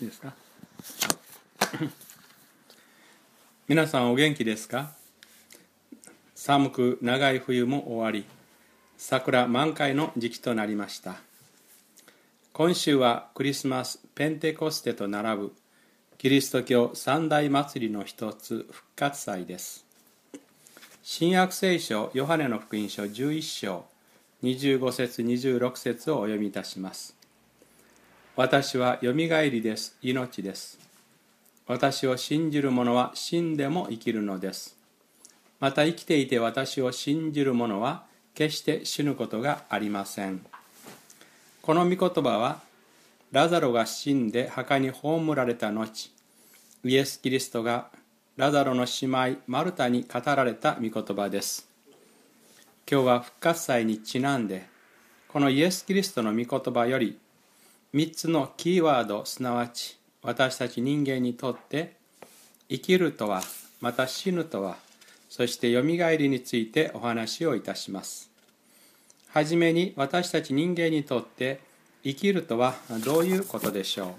いいですか。皆さんお元気ですか。寒く長い冬も終わり、桜満開の時期となりました。今週はクリスマス、ペンテコステと並ぶキリスト教三大祭りの一つ、復活祭です。新約聖書ヨハネの福音書11章25節26節をお読みいたします。私はよみがえりです、命です。私を信じる者は死んでも生きるのです。また生きていて私を信じる者は決して死ぬことがありません。この御言葉はラザロが死んで墓に葬られた後、イエス・キリストがラザロの姉妹マルタに語られた御言葉です。今日は復活祭にちなんで、このイエス・キリストの御言葉より3つのキーワード、すなわち私たち人間にとって生きるとは、また死ぬとは、そしてよみがえりについてお話をいたします。はじめに私たち人間にとって生きるとはどういうことでしょう。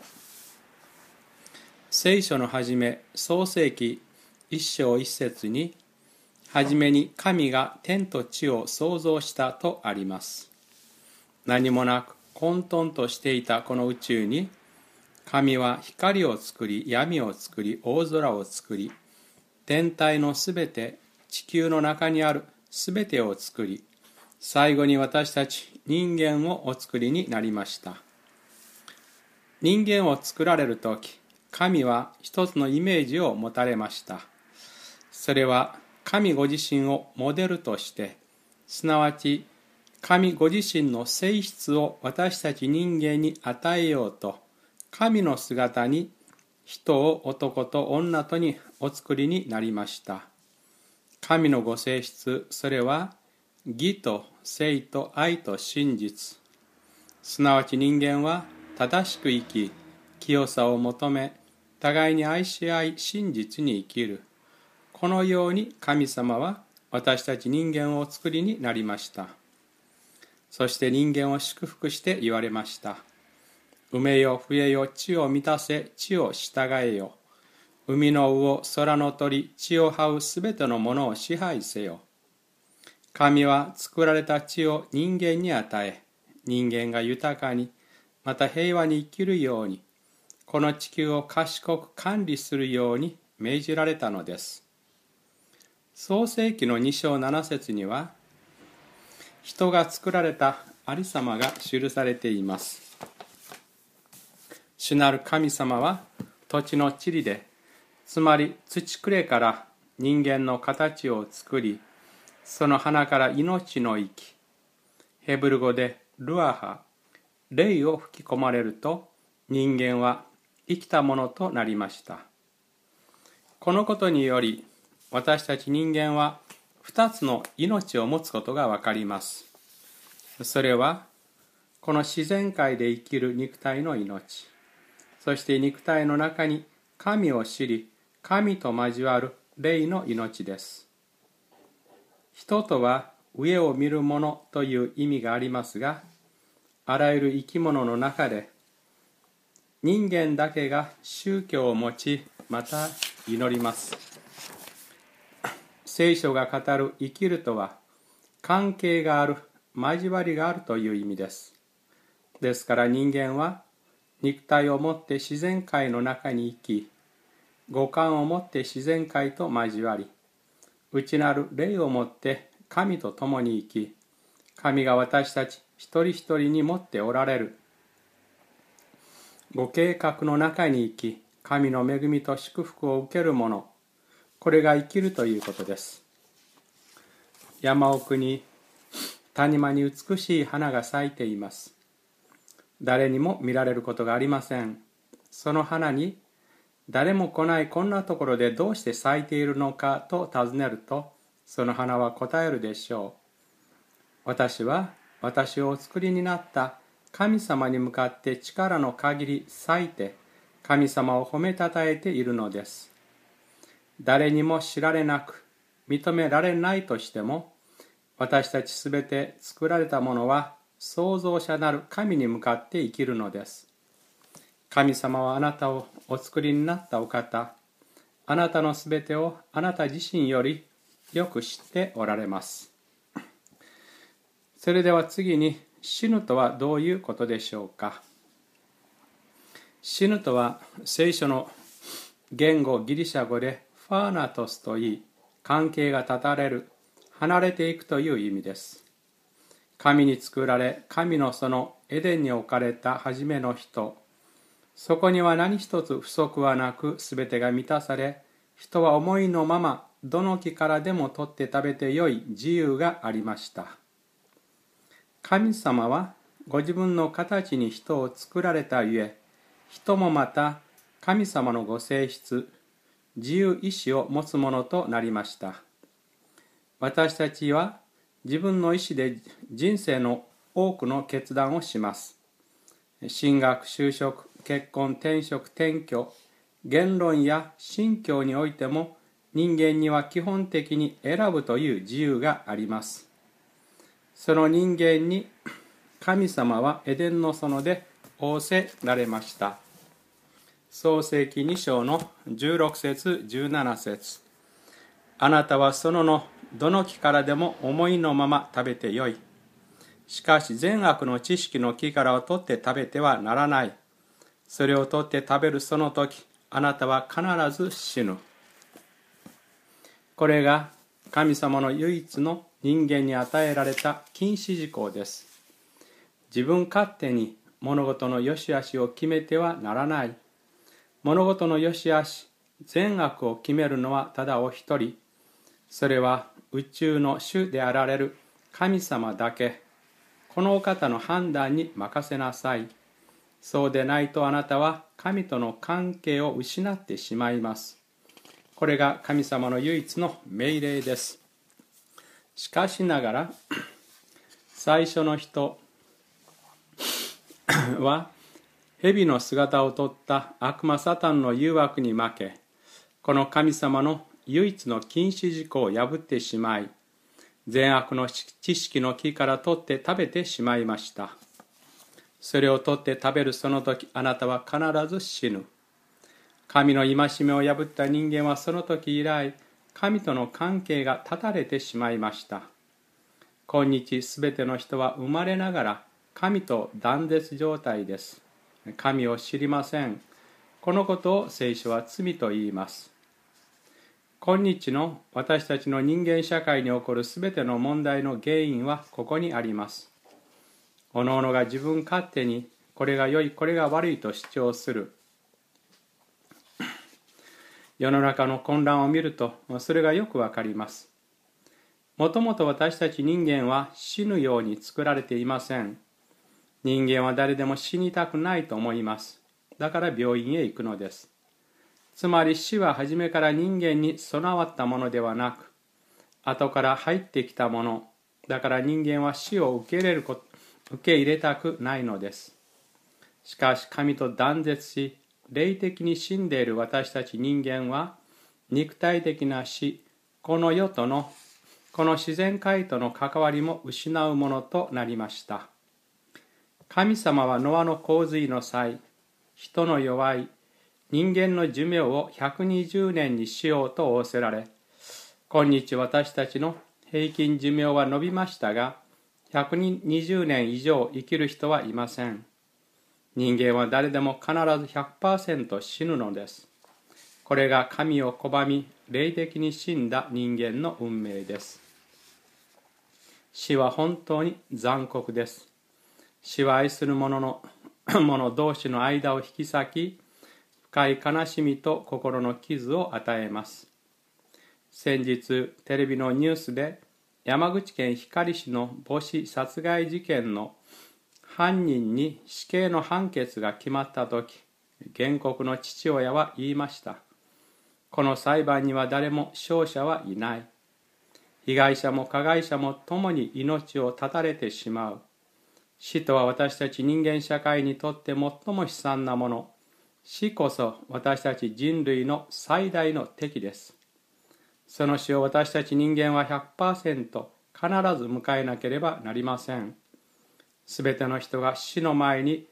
聖書のはじめ、創世記1章1節に、はじめに神が天と地を創造したとあります。何もなく混沌としていたこの宇宙に、神は光を作り、闇を作り、大空を作り、天体のすべて、地球の中にあるすべてを作り、最後に私たち人間をお作りになりました。人間を作られるとき、神は一つのイメージを持たれました。それは神ご自身をモデルとして、すなわち神ご自身の性質を私たち人間に与えようと、神の姿に人を男と女とにお作りになりました。神のご性質、それは義と誠と愛と真実。すなわち人間は正しく生き、清さを求め、互いに愛し合い、真実に生きる。このように神様は私たち人間をお作りになりました。そして人間を祝福して言われました。埋めよ、増えよ、地を満たせ、地を従えよ。海の魚、空の鳥、地を這うすべてのものを支配せよ。神は作られた地を人間に与え、人間が豊かに、また平和に生きるように、この地球を賢く管理するように命じられたのです。創世記の2章7節には、人が作られたありさまが記されています。主なる神様は土地の塵で、つまり土くれから人間の形を作り、その花から命の息、ヘブル語でルアハ、霊を吹き込まれると、人間は生きたものとなりました。このことにより、私たち人間は2つの命を持つことがわかります。それは、この自然界で生きる肉体の命、そして肉体の中に神を知り、神と交わる霊の命です。人とは上を見るものという意味がありますが、あらゆる生き物の中で、人間だけが宗教を持ち、また祈ります。聖書が語る生きるとは、関係がある、交わりがあるという意味です。ですから人間は、肉体をもって自然界の中に生き、五感をもって自然界と交わり、内なる霊をもって神と共に生き、神が私たち一人一人に持っておられるご計画の中に生き、神の恵みと祝福を受ける者、これが生きるということです。山奥に谷間に美しい花が咲いています。誰にも見られることがありません。その花に、誰も来ないこんなところでどうして咲いているのかと尋ねると、その花は答えるでしょう。私は私をお作りになった神様に向かって力の限り咲いて、神様を褒めたたえているのです。誰にも知られなく、認められないとしても、私たちすべて作られたものは創造者なる神に向かって生きるのです。 神様はあなたをお作りになったお方、あなたのすべてをあなた自身よりよく知っておられます。それでは次に、死ぬとはどういうことでしょうか。死ぬとは聖書の言語ギリシャ語でファーナトスといい、関係が断たれる、離れていくという意味です。神に作られ、神のそのエデンに置かれた初めの人、そこには何一つ不足はなく、すべてが満たされ、人は思いのままどの木からでも取って食べてよい自由がありました。神様はご自分の形に人を作られたゆえ、人もまた神様のご性質、自由意志を持つものとなりました。私たちは自分の意志で人生の多くの決断をします。進学、就職、結婚、転職、転居、言論や信教においても人間には基本的に選ぶという自由があります。その人間に神様はエデンの園で仰せられました。創世記2章の16節17節、あなたは園のどの木からでも思いのまま食べてよい。しかし善悪の知識の木からを取って食べてはならない。それを取って食べるその時、あなたは必ず死ぬ。これが神様の唯一の人間に与えられた禁止事項です。自分勝手に物事の良し悪しを決めてはならない。物事の良し悪し、善悪を決めるのはただお一人。それは宇宙の主であられる神様だけ。このお方の判断に任せなさい。そうでないとあなたは神との関係を失ってしまいます。これが神様の唯一の命令です。しかしながら、最初の人は蛇の姿をとった悪魔サタンの誘惑に負け、この神様の唯一の禁止事項を破ってしまい、善悪の知識の木から取って食べてしまいました。それを取って食べるその時、あなたは必ず死ぬ。神の戒めを破った人間はその時以来、神との関係が断たれてしまいました。今日すべての人は生まれながら神と断絶状態です。神を知りません。このことを聖書は罪と言います。今日の私たちの人間社会に起こるすべての問題の原因はここにあります。おのおのが自分勝手にこれが良い、これが悪いと主張する。世の中の混乱を見るとそれがよくわかります。もともと私たち人間は死ぬように作られていません。人間は誰でも死にたくないと思います。だから病院へ行くのです。つまり死は初めから人間に備わったものではなく、後から入ってきたもの。だから人間は死を受け入れたくないのです。しかし神と断絶し、霊的に死んでいる私たち人間は、肉体的な死、この世との、この自然界との関わりも失うものとなりました。神様はノアの洪水の際、人の弱い人間の寿命を120年にしようと仰せられ、今日私たちの平均寿命は伸びましたが、120年以上生きる人はいません。人間は誰でも必ず 100% 死ぬのです。これが神を拒み、霊的に死んだ人間の運命です。死は本当に残酷です。死は愛する者同士の間を引き裂き、深い悲しみと心の傷を与えます。先日、テレビのニュースで山口県光市の母子殺害事件の犯人に死刑の判決が決まったとき、原告の父親は言いました。この裁判には誰も勝者はいない。被害者も加害者も共に命を絶たれてしまう。死とは私たち人間社会にとって最も悲惨なもの。死こそ私たち人類の最大の敵です。その死を私たち人間は 100% 必ず迎えなければなりません。すべての人が死の前に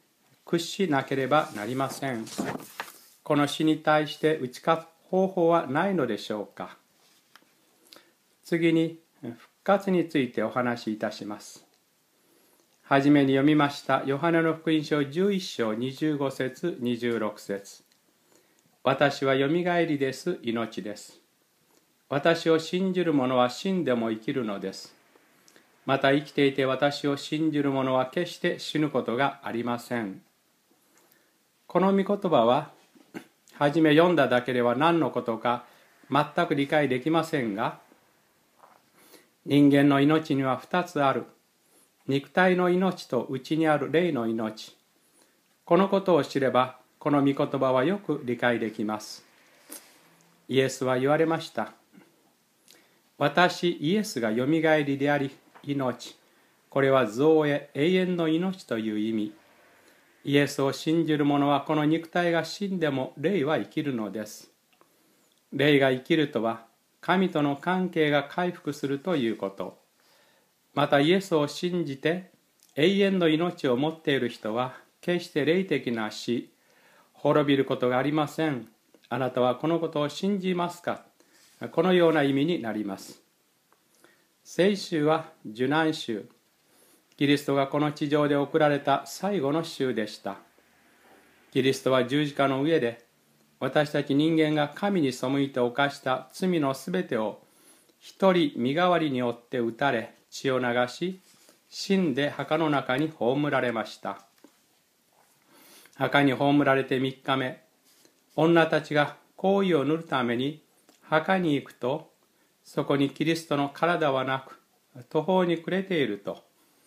屈しなければなりません。この死に対して打ち勝つ方法はないのでしょうか。次に復活についてお話しいたします。はじめに読みましたヨハネの福音書11章25節26節。私はよみがえりです、命です。私を信じる者は死んでも生きるのです。また生きていて私を信じる者は決して死ぬことがありません。この御言葉ははじめ読んだだけでは何のことか全く理解できませんが、人間の命には2つある。肉体の命と内にある霊の命。このことを知れば、この御言葉はよく理解できます。イエスは言われました。私、イエスがよみがえりであり、命。これは造営、永遠の命という意味。イエスを信じる者はこの肉体が死んでも霊は生きるのです。霊が生きるとは、神との関係が回復するということ。またイエスを信じて永遠の命を持っている人は決して霊的な死、滅びることがありません。あなたはこのことを信じますか？このような意味になります。聖週は受難週。キリストがこの地上で送られた最後の週でした。キリストは十字架の上で私たち人間が神に背いて犯した罪のすべてを一人身代わりによって打たれ血を流し、死んで墓の中に葬られました。墓に葬られて3日目、女たちが香油を塗るために墓に行くと、そこにキリストの体はなく途方に暮れていると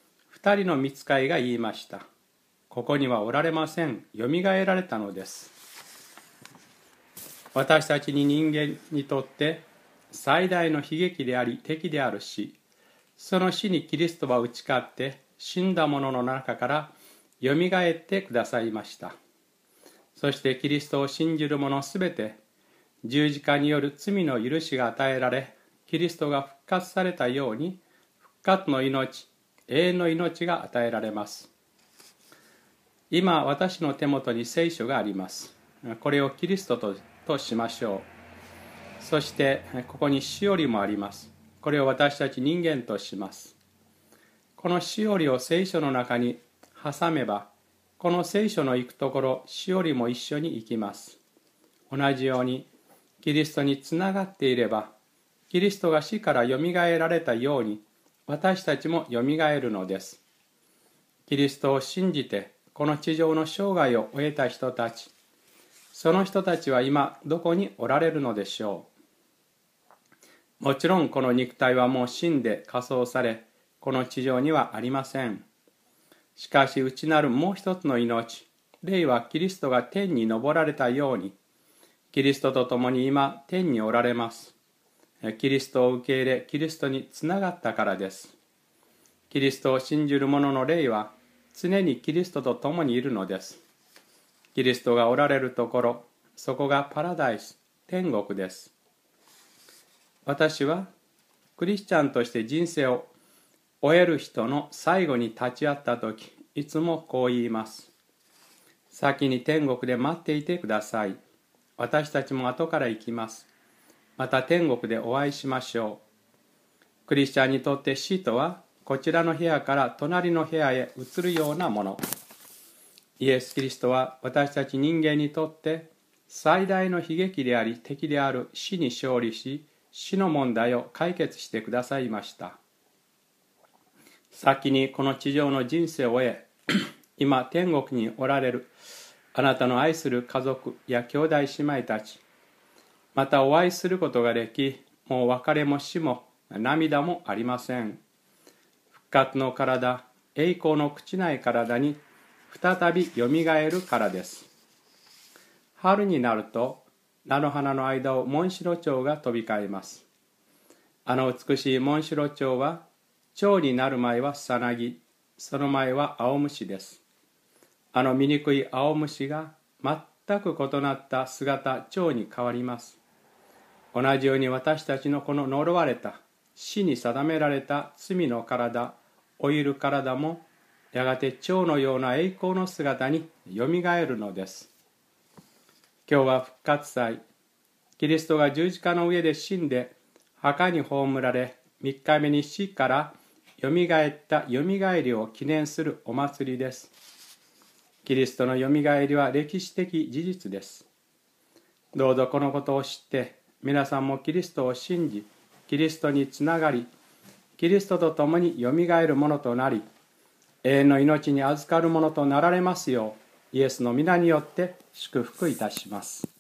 2人の御使いが言いました。ここにはおられません。よみがえられたのです。私たちに人間にとって最大の悲劇であり敵である死、その死にキリストは打ち勝って死んだ者の中からよみがえってくださいました。そしてキリストを信じる者すべて十字架による罪の許しが与えられ、キリストが復活されたように復活の命、永遠の命が与えられます。今私の手元に聖書があります。これをキリストとしましょう。そしてここにしおりもあります。これを私たち人間とします。このしおりを聖書の中に挟めば、この聖書の行くところ、しおりも一緒に行きます。同じようにキリストにつながっていれば、キリストが死からよみがえられたように私たちもよみがえるのです。キリストを信じてこの地上の生涯を終えた人たち、その人たちは今どこにおられるのでしょう。もちろんこの肉体はもう死んで火葬され、この地上にはありません。しかし内なるもう一つの命、霊はキリストが天に昇られたように、キリストと共に今天におられます。キリストを受け入れ、キリストにつながったからです。キリストを信じる者の霊は常にキリストと共にいるのです。キリストがおられるところ、そこがパラダイス、天国です。私はクリスチャンとして人生を終える人の最後に立ち会ったとき、いつもこう言います。先に天国で待っていてください。私たちも後から行きます。また天国でお会いしましょう。クリスチャンにとって死とは、こちらの部屋から隣の部屋へ移るようなもの。イエス・キリストは私たち人間にとって最大の悲劇であり敵である死に勝利し、死の問題を解決してくださいました。先にこの地上の人生を終え、今天国におられるあなたの愛する家族や兄弟姉妹たち、またお会いすることができ、もう別れも死も涙もありません。復活の体、栄光の朽ちない体に再びよみがえるからです。春になると菜の花の間をモンシロチョウが飛び交います。あの美しいモンシロチョウは、蝶になる前はさなぎ、その前は青虫です。あの醜い青虫が全く異なった姿、蝶に変わります。同じように私たちのこの呪われた、死に定められた罪の体、老いる体もやがて蝶のような栄光の姿によみがえるのです。今日は復活祭。キリストが十字架の上で死んで墓に葬られ、3日目に死からよみがえったよみがえりを記念するお祭りです。キリストのよみがえりは歴史的事実です。どうぞこのことを知って皆さんもキリストを信じ、キリストにつながり、キリストと共によみがえるものとなり、永遠の命に預かるものとなられますよう、イエスの皆によって祝福いたします。